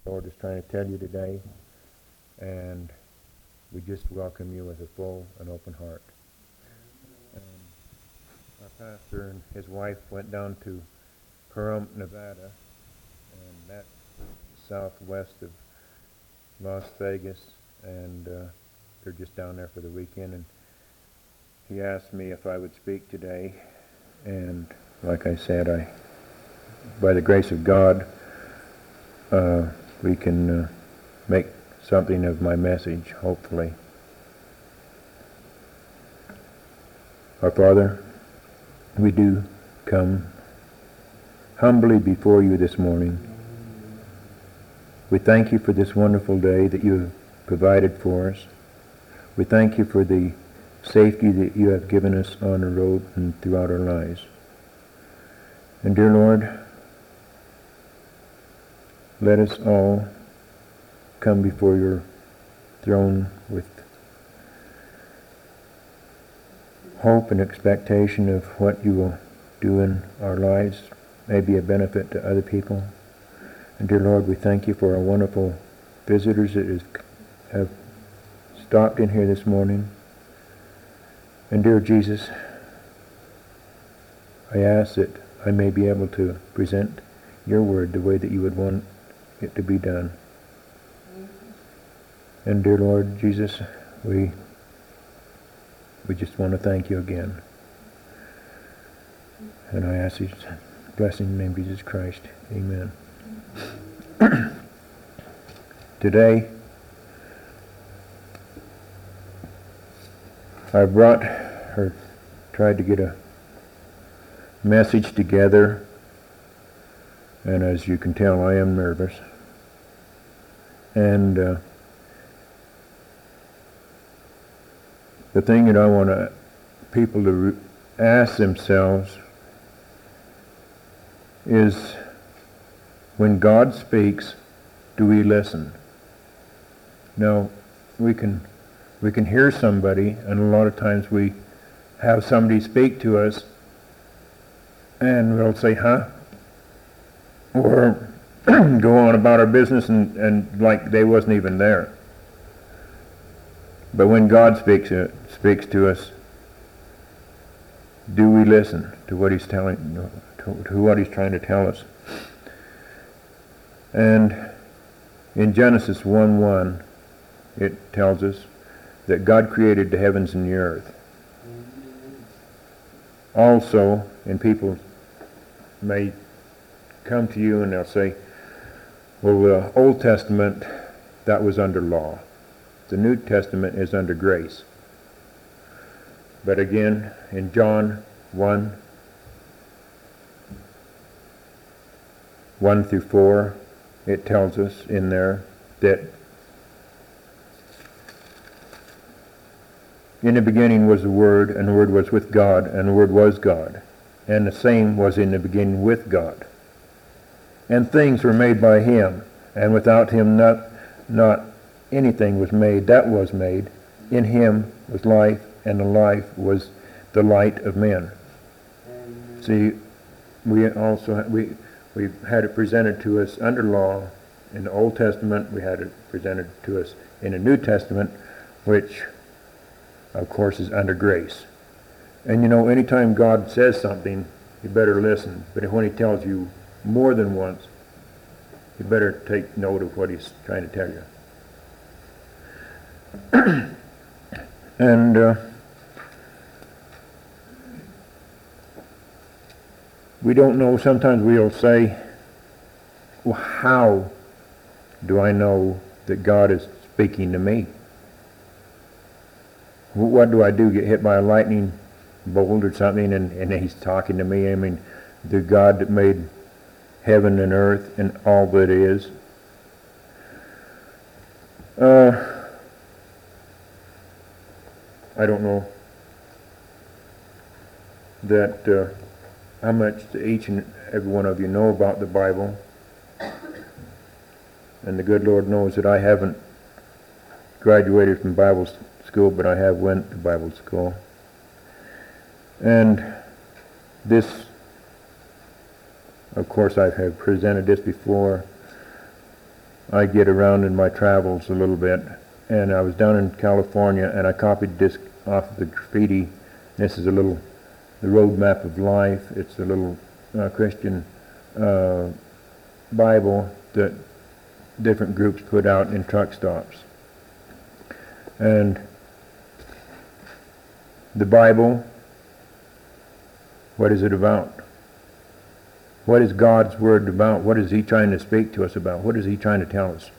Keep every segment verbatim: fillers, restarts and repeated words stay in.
the Lord is trying to tell you today, and we just welcome you with a full and open heart. And our pastor and his wife went down to Pahrump, Nevada, and that's southwest of Las Vegas, and uh, they're just down there for the weekend. And he asked me if I would speak today, and like I said, I, by the grace of God, uh, we can uh, make something of my message, hopefully. Our Father, we do come humbly before you this morning. We thank you for this wonderful day that you have provided for us. We thank you for the safety that you have given us on the road and throughout our lives. And dear Lord, let us all come before your throne with hope and expectation of what you will do in our lives, may be a benefit to other people. And dear Lord, we thank you for our wonderful visitors that have stopped in here this morning. And dear Jesus, I ask that I may be able to present your word the way that you would want it to be done. And dear Lord Jesus, we we just want to thank you again. And I ask these blessings in the name of Jesus Christ. Amen. Today, I brought, or tried to get a message together, and as you can tell, I am nervous. And uh, the thing that I want to, people to re- ask themselves is, when God speaks, do we listen? Now, we can we can hear somebody, and a lot of times we have somebody speak to us, and we'll say, huh? Or go on about our business and, and like they wasn't even there. But when God speaks uh, speaks to us, do we listen to what he's telling, to, to what he's trying to tell us? And in Genesis one one, it tells us that God created the heavens and the earth. Also, and people may come to you and they'll say, well, the Old Testament, that was under law. The New Testament is under grace. But again, in John one, one through four, it tells us in there that in the beginning was the Word, and the Word was with God, and the Word was God. And the same was in the beginning with God. And things were made by him, and without him not, not anything was made that was made. In him was life, and the life was the light of men. See, we also we we had it presented to us under law in the Old Testament. We had it presented to us in the New Testament, which of course is under grace. And you know, anytime God says something, you better listen. But when he tells you more than once, you better take note of what he's trying to tell you. And uh, we don't know, sometimes we'll say, well, how do I know that God is speaking to me? What do I do? Get hit by a lightning bolt or something and, and he's talking to me? I mean, the God that made heaven and earth and all that is. Uh, I don't know that uh, how much each and every one of you know about the Bible. And the good Lord knows that I haven't graduated from Bible school, but I have went to Bible school. And this, of course, I have presented this before I get around in my travels a little bit, and I was down in California, and I copied this off of the graffiti. This is a little, the road map of life. It's a little uh, Christian uh, Bible that different groups put out in truck stops. And the Bible, what is it about? What is God's Word about? What is He trying to speak to us about? What is He trying to tell us?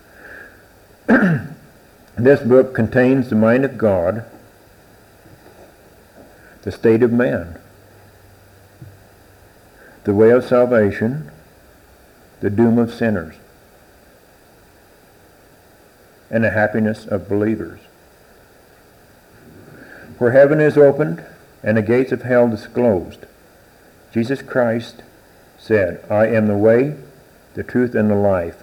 This book contains the mind of God, the state of man, the way of salvation, the doom of sinners, and the happiness of believers. Where heaven is opened and the gates of hell disclosed, Jesus Christ said, I am the way, the truth, and the life.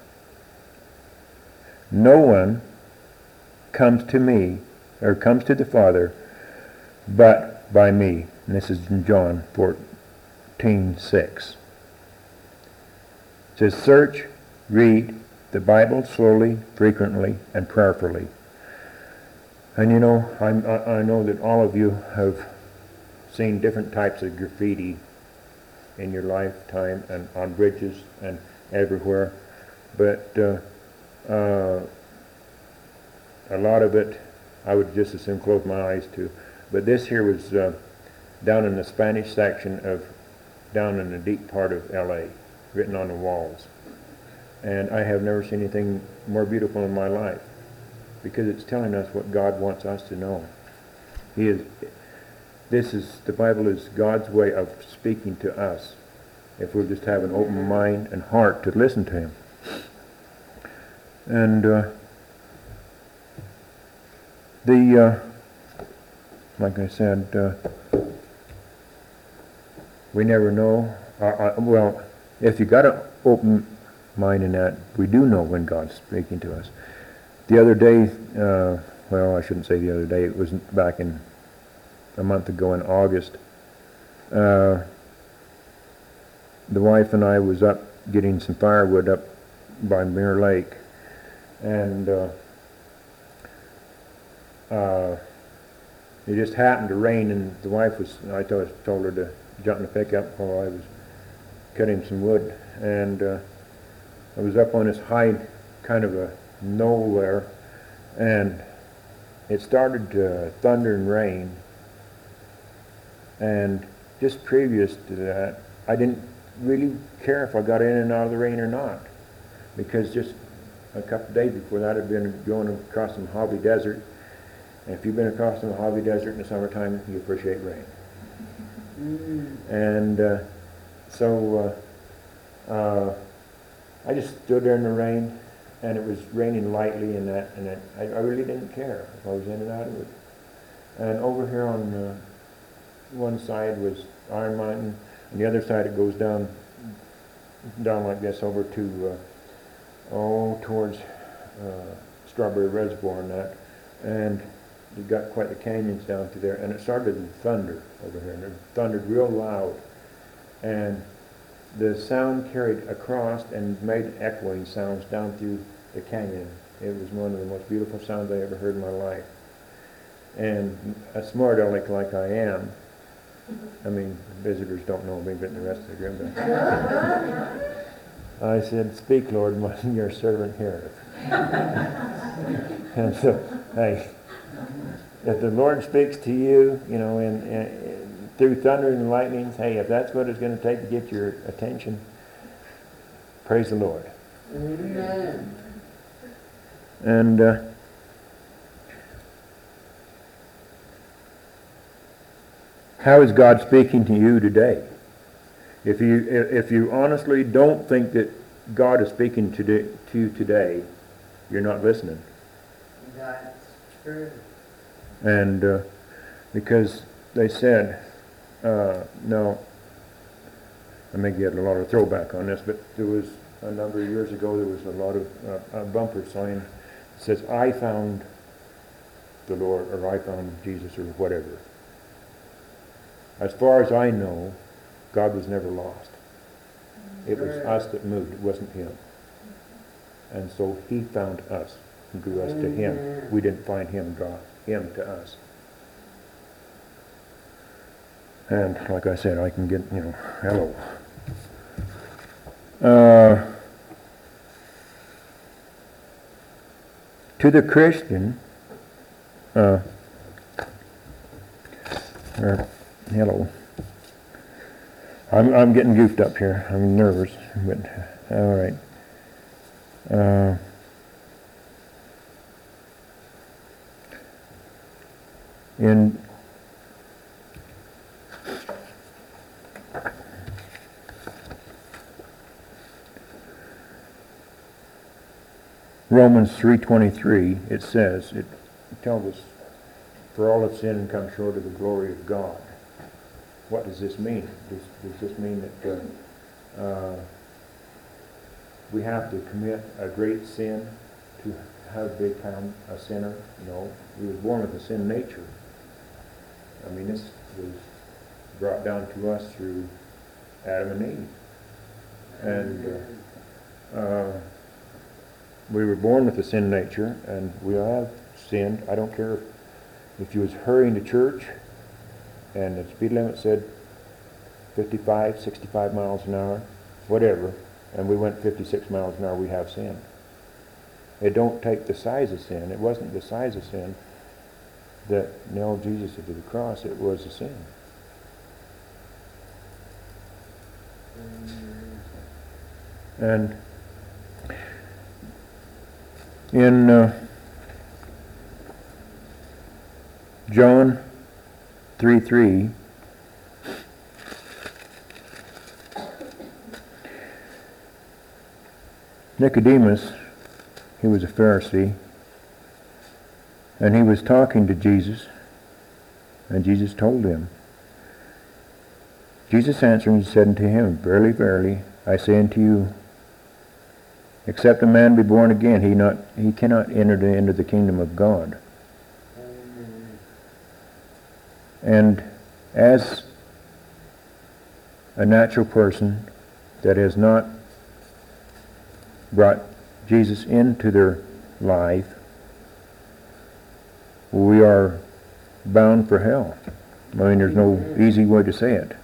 No one comes to me, or comes to the Father, but by me. And this is in John fourteen six. It says, search, read the Bible slowly, frequently, and prayerfully. And you know, I'm, I, I know that all of you have seen different types of graffiti in your lifetime, and on bridges and everywhere. But uh, uh, a lot of it, I would just as soon close my eyes to. But this here was uh, down in the Spanish section of, down in the deep part of L A, written on the walls. And I have never seen anything more beautiful in my life, because it's telling us what God wants us to know. He is, this is, the Bible is God's way of speaking to us, if we'll just have an open mind and heart to listen to Him. And uh, the, uh, like I said, uh, we never know. Uh, uh, well, if you got an open mind in that, we do know when God's speaking to us. The other day, uh, well, I shouldn't say the other day, it was back in a month ago in August. Uh, the wife and I was up getting some firewood up by Mirror Lake, and uh, uh, it just happened to rain, and the wife was, I told, told her to jump in the pickup while I was cutting some wood, and uh, I was up on this high kind of a knoll there, and it started to thunder and rain. And just previous to that, I didn't really care if I got in and out of the rain or not, because just a couple of days before that I'd been going across the Mojave Desert, and if you've been across the Mojave Desert in the summertime, you appreciate rain. Mm. And uh, so uh, uh, I just stood there in the rain, and it was raining lightly and that, and it, I, I really didn't care if I was in and out of it. And over here on uh, one side was Iron Mountain, and the other side it goes down, down like this over to, uh, oh, towards uh, Strawberry Reservoir and that, and you got quite the canyons down through there, and it started to thunder over here, and it thundered real loud, and the sound carried across and made echoing sounds down through the canyon. It was one of the most beautiful sounds I ever heard in my life. And a smart aleck like I am, I mean, visitors don't know me, but the rest of the group does. I said, speak, Lord, my, your servant heareth. And so, hey, if the Lord speaks to you, you know, in, in through thunder and lightnings, hey, if that's what it's going to take to get your attention, praise the Lord. Amen. And uh, how is God speaking to you today? If you if you honestly don't think that God is speaking to, to you today, you're not listening. That's true. And uh, because they said, Uh, no, I may get a lot of throwback on this, but there was a number of years ago, there was a lot of uh, a bumper sign that says, I found the Lord, or I found Jesus, or whatever. As far as I know, God was never lost. It was us that moved, it wasn't Him. And so he found us and drew us to him. We didn't find him, draw him to us. And like I said, I can get, you know, hello. Uh, to the Christian, uh, or, hello. I'm I'm getting goofed up here. I'm nervous, but all right. Uh, in Romans three twenty-three, it says, it tells us, for all have sinned and come short of the glory of God. What does this mean? Does, does this mean that uh, uh, we have to commit a great sin to have become a sinner? No. We were born with a sin nature. I mean, this was brought down to us through Adam and Eve. And uh, uh, we were born with a sin nature, and we have sinned. I don't care if, if you was hurrying to church and the speed limit said fifty-five, sixty-five miles an hour, whatever, and we went fifty-six miles an hour, we have sinned. It don't take the size of sin. It wasn't the size of sin that nailed Jesus to the cross. It was a sin. And in uh, John three three, Nicodemus, he was a Pharisee, and he was talking to Jesus, and Jesus told him. Jesus answering said unto him, Verily, verily, I say unto you, except a man be born again, he not he cannot enter the, into the kingdom of God. And as a natural person that has not brought Jesus into their life, we are bound for hell. I mean, there's no easy way to say it.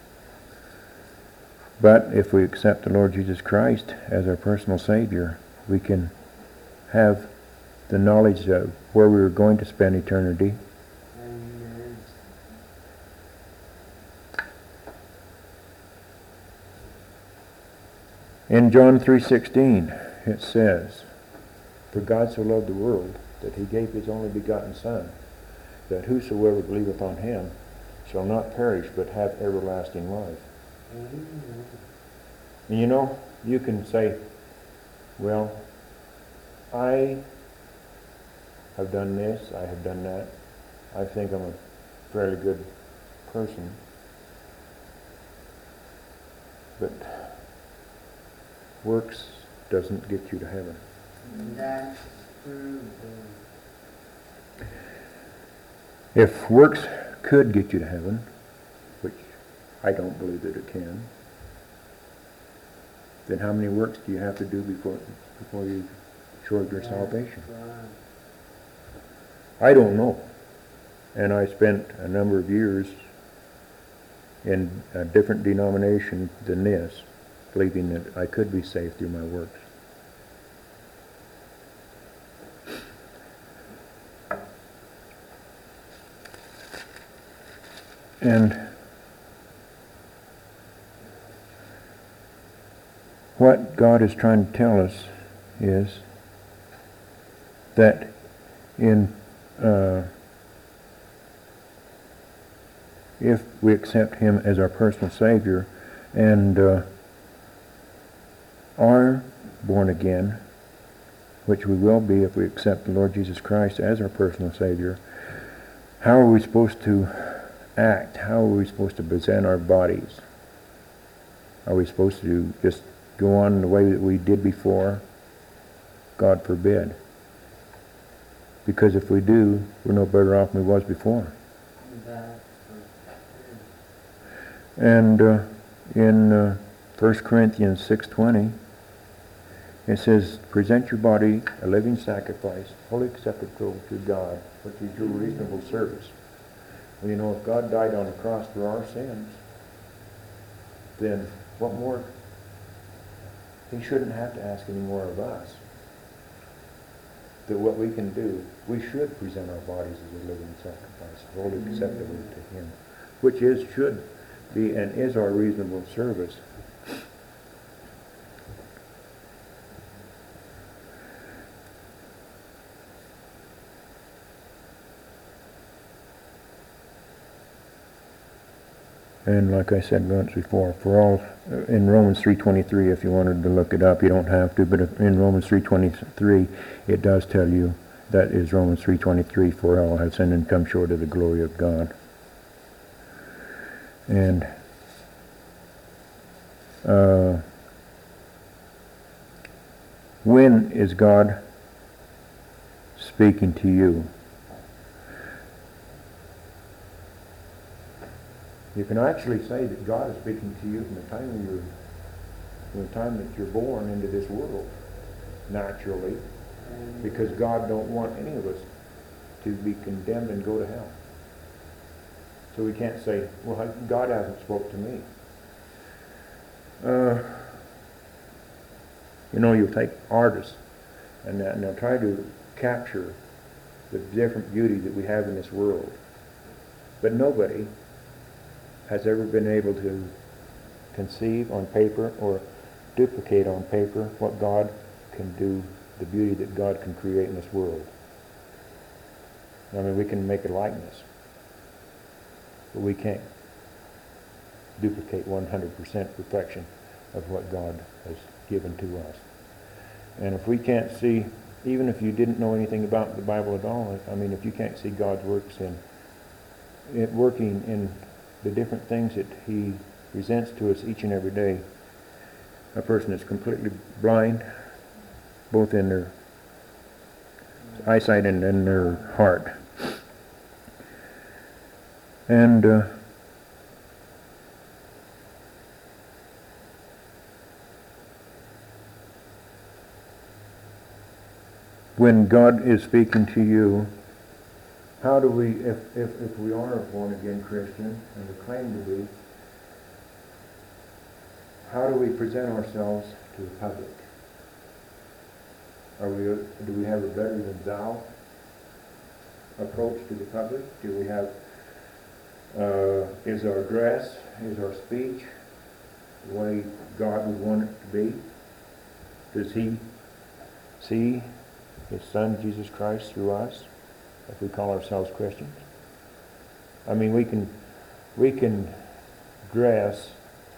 But if we accept the Lord Jesus Christ as our personal Savior, we can have the knowledge of where we are going to spend eternity. Amen. In John three sixteen, it says, For God so loved the world that he gave his only begotten Son, that whosoever believeth on him shall not perish but have everlasting life. Amen. And you know, you can say, well, I have done this, I have done that. I think I'm a fairly good person. But works doesn't get you to heaven. That's true. If works could get you to heaven, which I don't believe that it can, then how many works do you have to do before before you sure of your salvation? I don't know. And I spent a number of years in a different denomination than this, believing that I could be saved through my works. And what God is trying to tell us is that in uh, if we accept him as our personal Savior and uh, are born again, which we will be if we accept the Lord Jesus Christ as our personal Savior, how are we supposed to act? How are we supposed to present our bodies? Are we supposed to just go on the way that we did before? God forbid. Because if we do, we're no better off than we was before. That's And uh, in uh, First Corinthians six twenty, it says, present your body a living sacrifice, wholly acceptable to God, which is your reasonable service. Well, you know, if God died on the cross for our sins, then what more? He shouldn't have to ask any more of us. That what we can do, we should present our bodies as a living sacrifice, wholly acceptable to Him, which is, should be, and is our reasonable service. And like I said once before, for all, in Romans three twenty-three, if you wanted to look it up, you don't have to, but if, in Romans three twenty-three, it does tell you, that is Romans three twenty-three, for all have sinned and come short of the glory of God. And uh, when is God speaking to you? You can actually say that God is speaking to you from the time you're, from the time that you're born into this world, naturally, because God don't want any of us to be condemned and go to hell. So we can't say, well, God hasn't spoke to me. Uh, you know, you'll take artists and, that, and they'll try to capture the different beauty that we have in this world. But nobody has ever been able to conceive on paper or duplicate on paper what God can do, the beauty that God can create in this world. I mean, we can make a likeness, but we can't duplicate one hundred percent perfection of what God has given to us. And if we can't see, even if you didn't know anything about the Bible at all, I mean, if you can't see God's works in it working in the different things that He presents to us each and every day, a person is completely blind, both in their eyesight and in their heart. And uh, when God is speaking to you, how do we, if, if, if we are a born-again Christian, and we claim to be, how do we present ourselves to the public? Are we, do we have a better than thou approach to the public? Do we have, uh, is our dress, is our speech the way God would want it to be? Does He see His Son, Jesus Christ, through us, if we call ourselves Christians? I mean, we can, we can dress,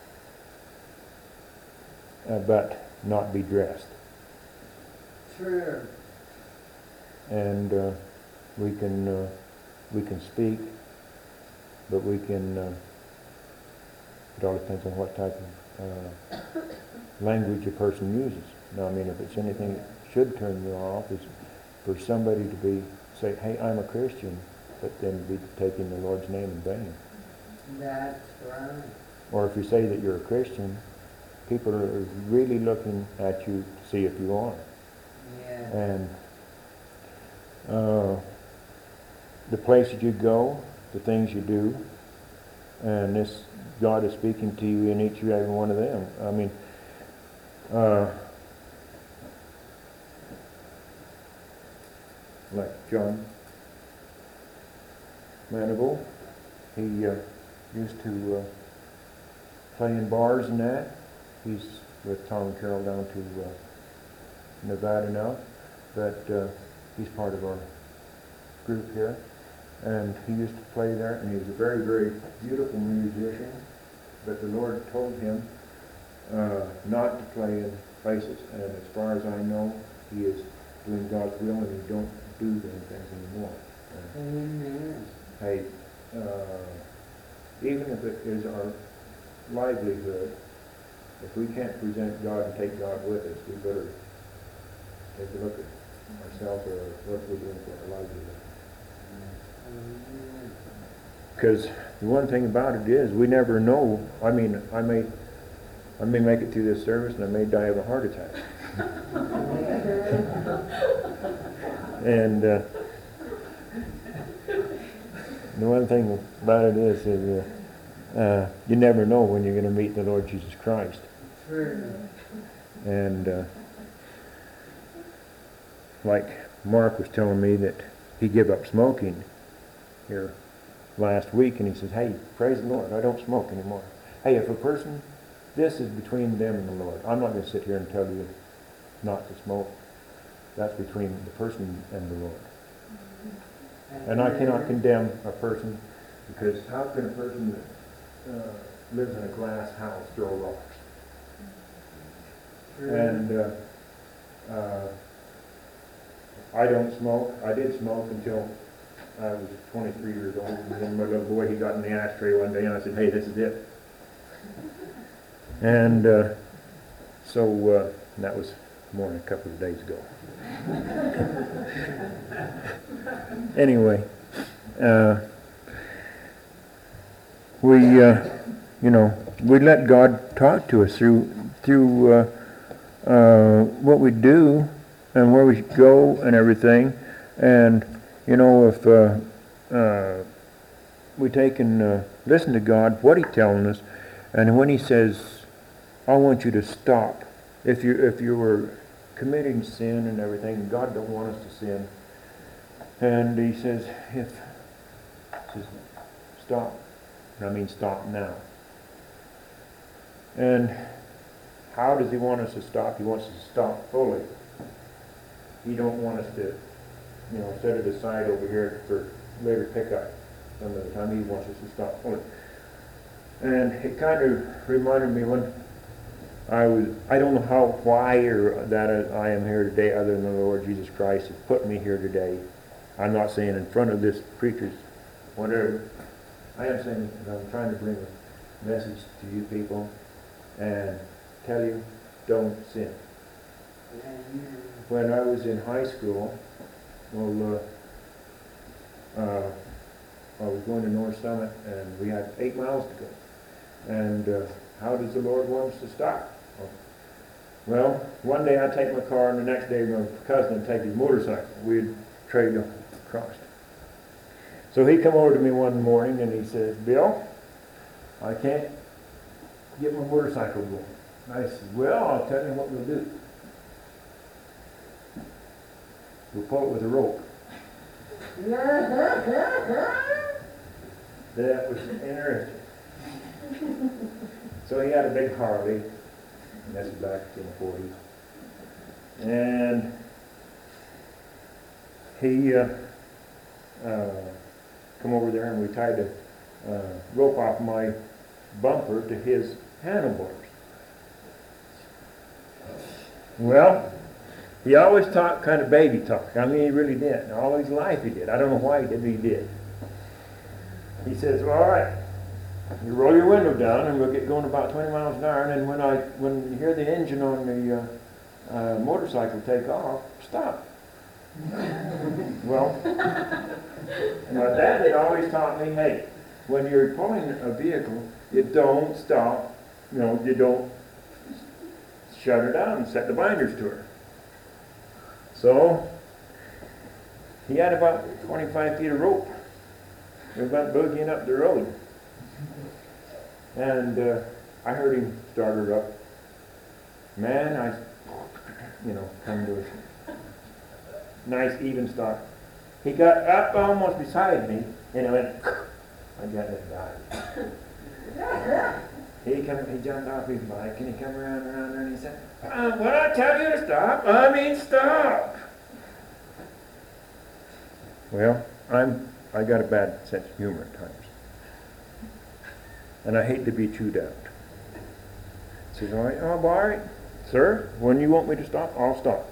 uh, but not be dressed. True. And uh, we can uh, we can speak, but we can. Uh, it all depends on what type of uh, language a person uses. Now, I mean, if it's anything that should turn you off, is for somebody to be say, "Hey, I'm a Christian," but then be taking the Lord's name in vain. That's right. Or if you say that you're a Christian, people are really looking at you to see if you are. Yeah. And uh, the places you go, the things you do, and this God is speaking to you in each and every one of them. I mean, uh, like John Manigal, he uh, used to uh, play in bars and that. He's with Tom and Carol down to uh, Nevada now, but uh, he's part of our group here. And he used to play there, and he was a very, very beautiful musician, but the Lord told him uh, not to play in places. And as far as I know, he is doing God's will, and he don't do them things anymore. And, Amen. hey, uh, even if it is our livelihood, if we can't present God and take God with us, we better take a look at ourselves or what we're doing for our livelihood. Amen. Because the one thing about it is, we never know. I mean, I may, I may make it through this service, and I may die of a heart attack. And uh, the one thing about it is, is uh, uh, you never know when you're going to meet the Lord Jesus Christ. True. And uh, like Mark was telling me that he gave up smoking here last week, and he says, hey, praise the Lord, I don't smoke anymore. Hey, if a person, this is between them and the Lord. I'm not going to sit here and tell you not to smoke. That's between the person and the Lord. And I cannot condemn a person, because how can a person that uh, lives in a glass house throw rocks? True. And uh, uh, I don't smoke. I did smoke until I was twenty-three years old. And then my little boy, he got in the ashtray one day, and I said, hey, this is it. And uh, so uh, that was more than a couple of days ago. Anyway, uh, we, uh, you know, we let God talk to us through through uh, uh, what we do and where we go and everything. And you know, if uh, uh, we take and uh, listen to God, what He's telling us, and when He says, "I want you to stop," if you if you were committing sin and everything, God don't want us to sin. And He says, if he says, stop. And I mean stop now. And how does He want us to stop? He wants us to stop fully. He don't want us to, you know, set it aside over here for later pickup some of the time. He wants us to stop fully. And it kind of reminded me when I was, I don't know how, why or that I am here today other than the Lord Jesus Christ has put me here today. I'm not saying in front of this preacher's whatever. I am saying that I'm trying to bring a message to you people and tell you, don't sin. When I was in high school, well, uh, uh, I was going to North Summit, and we had eight miles to go. And uh, how does the Lord want us to stop? Well, one day I'd take my car, and the next day my cousin would take his motorcycle. We'd trade across. So he come over to me one morning, and he says, Bill, I can't get my motorcycle going. I said, well, I'll tell you what we'll do. We'll pull it with a rope. That was interesting. So he had a big Harley, and this is back in the forties. And he uh, uh, come over there, and we tied a uh, rope off my bumper to his handlebars. Well, he always talked kind of baby talk. I mean, he really did. All his life he did. I don't know why he did, but he did. He says, well, all right, you roll your window down, and we'll get going about twenty miles an hour, and then when I when you hear the engine on the uh, uh, motorcycle take off, stop. Well, my dad had always taught me, hey, when you're pulling a vehicle, you don't stop, you know, you don't shut her down and set the binders to her. So, he had about twenty-five feet of rope. We went boogieing up the road. And uh, I heard him start her up. Man, I, you know, come to a nice even start. He got up almost beside me, and I went, I got to die. He come, he jumped off his bike, and he come around and around there, and he said, uh, when I tell you to stop, I mean stop. Well, I'm, I got a bad sense of humor at times. And I hate to be chewed out. He says, all right, oh, all right, sir, when you want me to stop, I'll stop.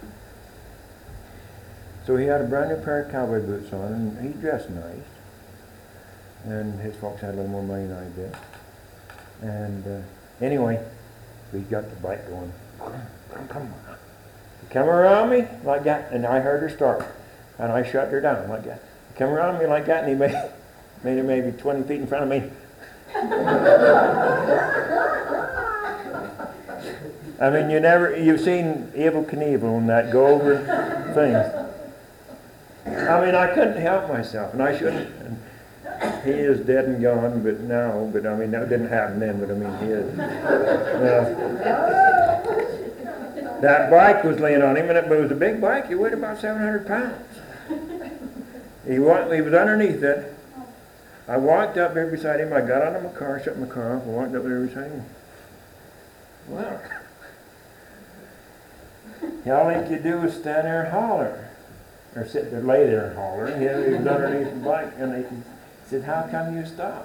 So he had a brand new pair of cowboy boots on, and he dressed nice. And his folks had a little more money than I did. And uh, anyway, we got the bike going. Come, come on. He come around me like that, and I heard her start. And I shut her down like that. He come around me like that, and he made, made her maybe twenty feet in front of me. I mean, you never, you've seen Evel Knievel and that go over things. I mean, I couldn't help myself, and I shouldn't. And he is dead and gone, but now, but I mean, that didn't happen then, but I mean, he is. Uh, that bike was laying on him, and it, but it was a big bike. He weighed about seven hundred pounds. He, wa- he was underneath it. I walked up there beside him. I got out of my car, shut my car off, and walked up there beside him. Well, all he could do was stand there and holler. Or sit there, lay there and holler. He was underneath the bike, and they said, "How come you stop?"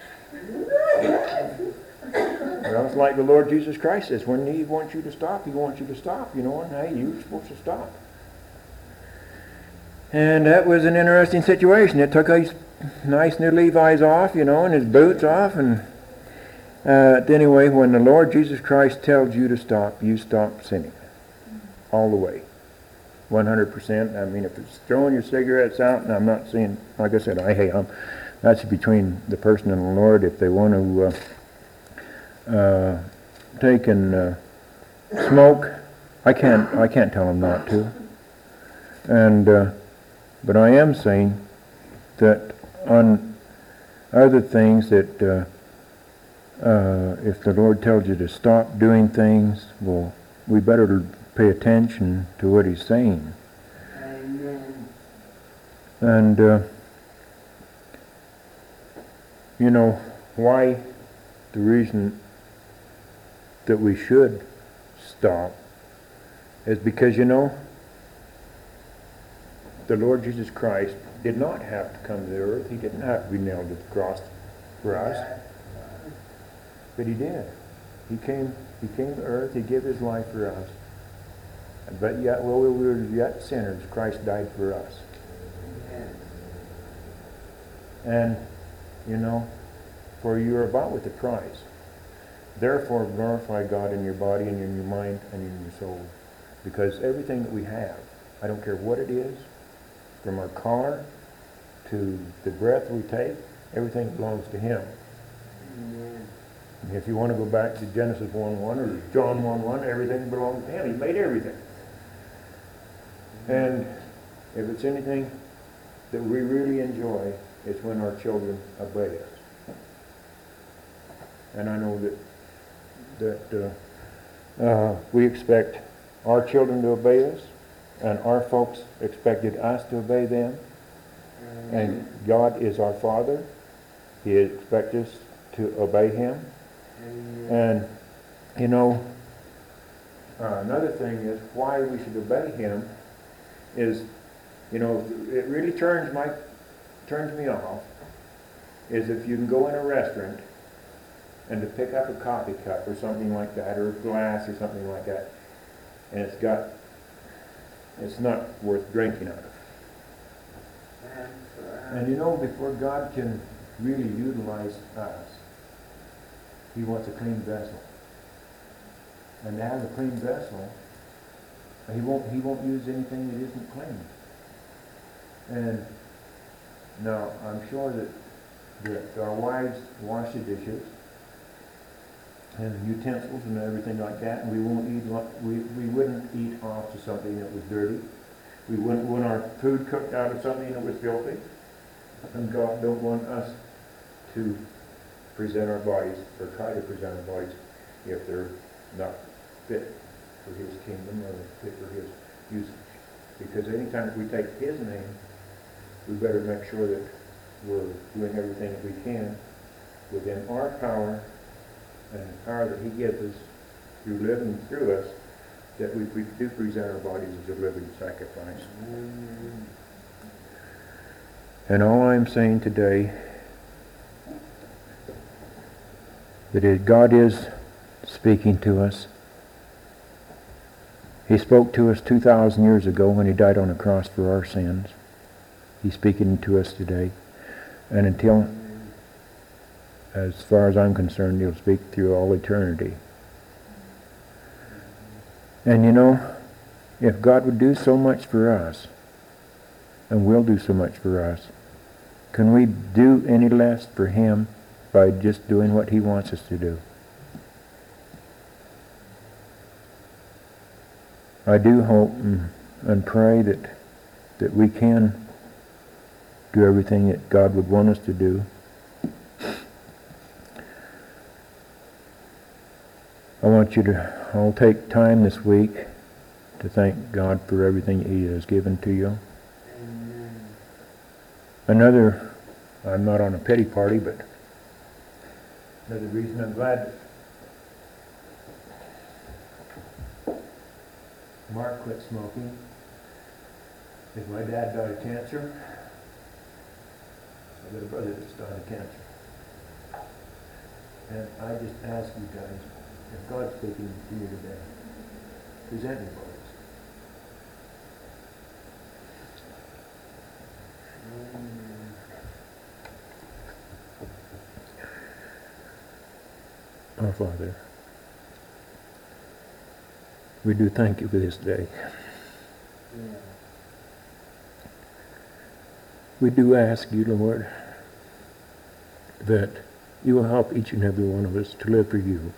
Well, it's like the Lord Jesus Christ says, when He wants you to stop, He wants you to stop, you know, and hey, you're supposed to stop. And that was an interesting situation. It took his nice new Levi's off, you know, and his boots off, and uh, anyway, when the Lord Jesus Christ tells you to stop, you stop sinning. All the way. one hundred percent. I mean, if it's throwing your cigarettes out, and I'm not saying, like I said, I hate them. That's between the person and the Lord. If they want to uh, uh, take and uh, smoke, I can't. I can't tell them not to. And uh, but I am saying that on other things that uh, uh, if the Lord tells you to stop doing things, well, we better pay attention to what He's saying. Amen. And, uh, you know, why the reason that we should stop is because, you know, the Lord Jesus Christ did not have to come to the earth. He didn't have to be nailed to the cross for us. But He did. He came, he came to earth. He gave His life for us. But yet, while we were yet sinners, Christ died for us. And, you know, for you are bought with a price. Therefore, glorify God in your body and in your mind and in your soul. Because everything that we have, I don't care what it is, from our car to the breath we take, everything belongs to Him. Amen. And if you want to go back to Genesis one one or John one one, everything belongs to Him. He made everything. And if it's anything that we really enjoy, it's when our children obey us. And I know that that uh, uh, we expect our children to obey us, and our folks expected us to obey them. And God is our Father. He expects us to obey Him. And, you know, uh, another thing is why we should obey Him is, you know, it really turns my turns me off is if you can go in a restaurant and to pick up a coffee cup or something like that, or a glass or something like that, and it's got, it's not worth drinking out of. That's right. And you know, before God can really utilize us, He wants a clean vessel. And to have a clean vessel, He won't He won't use anything that isn't clean. And now I'm sure that that our wives wash the dishes and utensils and everything like that, and we won't eat we we wouldn't eat off to something that was dirty. We wouldn't want our food cooked out of something that was filthy. And God don't want us to present our bodies, or try to present our bodies, if they're not fit for His kingdom or fit for His usage. Because anytime we take His name, we better make sure that we're doing everything that we can within our power and the power that He gives us through living through us, that we pre- do present our bodies as a living sacrifice. Amen. And all I'm saying today, that is, God is speaking to us. He spoke to us two thousand years ago when He died on the cross for our sins. He's speaking to us today. And until, as far as I'm concerned, He'll speak through all eternity. And you know, if God would do so much for us, and will do so much for us, can we do any less for Him by just doing what He wants us to do? I do hope and, and pray that that we can do everything that God would want us to do. I want you to, I'll take time this week to thank God for everything He has given to you. Amen. Another, I'm not on a pity party, but another reason I'm glad Mark quit smoking is my dad died of cancer. I've got a brother that's died of cancer. And I just ask you guys, if God's speaking to you today, present your bodies. Amen. Our Father, we do thank you for this day. Yeah. We do ask you, Lord, that you will help each and every one of us to live for you.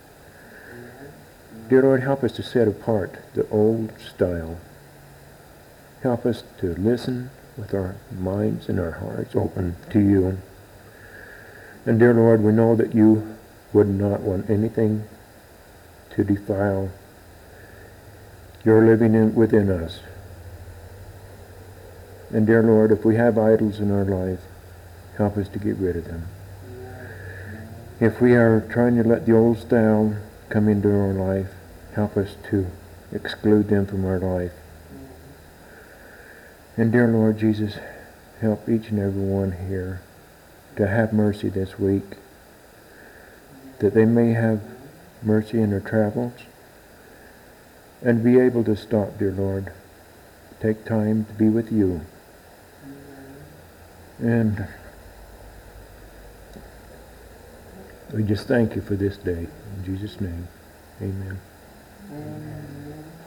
Dear Lord, help us to set apart the old style. Help us to listen with our minds and our hearts open to you. And dear Lord, we know that you would not want anything to defile your living in, within us. And dear Lord, if we have idols in our life, help us to get rid of them. If we are trying to let the old style come into our life, help us to exclude them from our life. And dear Lord Jesus, help each and every one here to have mercy this week, that they may have mercy in their travels, and be able to stop, dear Lord, take time to be with you. And we just thank you for this day. In Jesus' name, amen. Amen.